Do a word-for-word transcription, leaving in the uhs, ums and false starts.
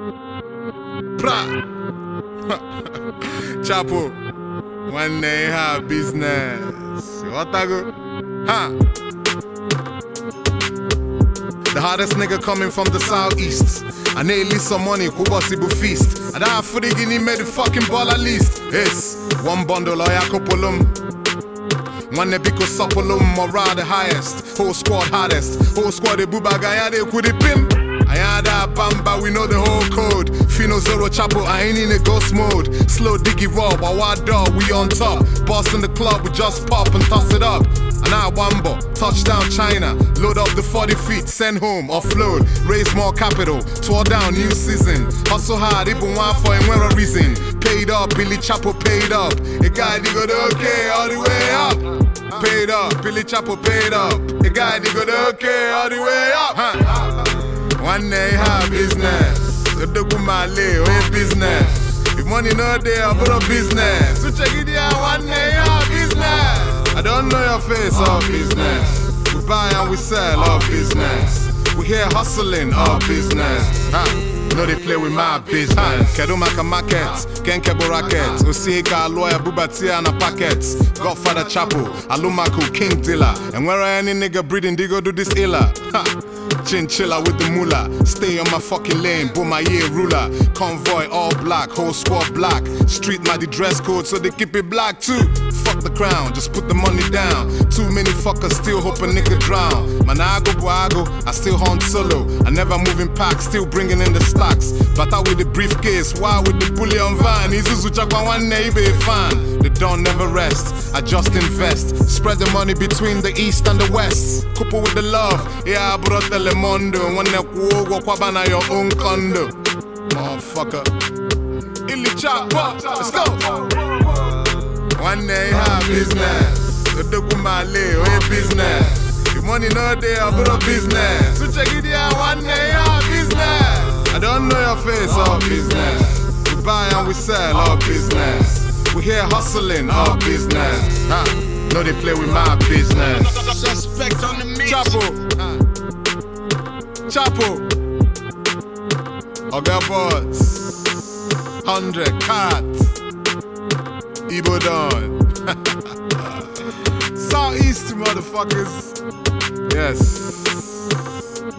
Pra. Chapo. When they have business. What I go? Huh? The hardest nigga coming from the southeast. I need at least some money, Kubasibu feast. And I for the guinea made the fucking ball at least. Yes, one bundle or yakopolum. One nebiko sopolum, morale the highest. Whole squad hardest. Whole squad the bubagayade kudi pimp. Ayada bamba, we know the whole code. Fino zero chapo, I ain't in a ghost mode. Slow diggy raw, wild dog, we on top. Boss in the club, we just pop and toss it up. And I wambo, touchdown China. Load up the forty feet, send home, offload. Raise more capital, tour down new season. Hustle hard, even one for him, where a reason. Paid up, Billy Chapo paid up. A guy they go okay all the way up. Paid up, Billy Chapo paid up. A guy they go okay all the way up. Huh? One day have business. So do my lay, we business. If money not there, I put a business. So check it out, one day have business. I don't know your face, all business. We buy and we sell, all business. We here hustling, all business. Huh? No, they play with my business. Kedumaka markets, Kenkebo rackets. Osika lawyer, Bubatia and a packets. Godfather Chapo, Alumaku, King Dilla. And where any nigga breeding, they go do this illa. Chinchilla with the moolah. Stay on my fucking lane, boom my year ruler. Convoy all black, whole squad black. Street mighty dress code, so they keep it black too. Fuck the crown, just put the money down. Too many fuckers still hope a nigga drown. Man, I go boago, I still hunt solo. I never move in packs, still bringing in the stocks. But I with the briefcase, why with the bullion van? Izuzu chakwa one neighbor fan. The dawn never rest, I just invest. Spread the money between the east and the west. Couple with the love, yeah I brought the Lemondo. One neck walk kwabana your own condo. Motherfucker. Illy Chapo, let's go. One day have business. So do my lay, we business. If money not there, I put a business. So check it out, one day have business. I don't know your face, all business. We buy and we sell, all business. We here hustling, all business. Huh? No, they play with my business. Suspect on the mix. Chapo. Huh? Chapo. Oga Boss. Hundred carats. Igbo Don. Southeast motherfuckers. Yes.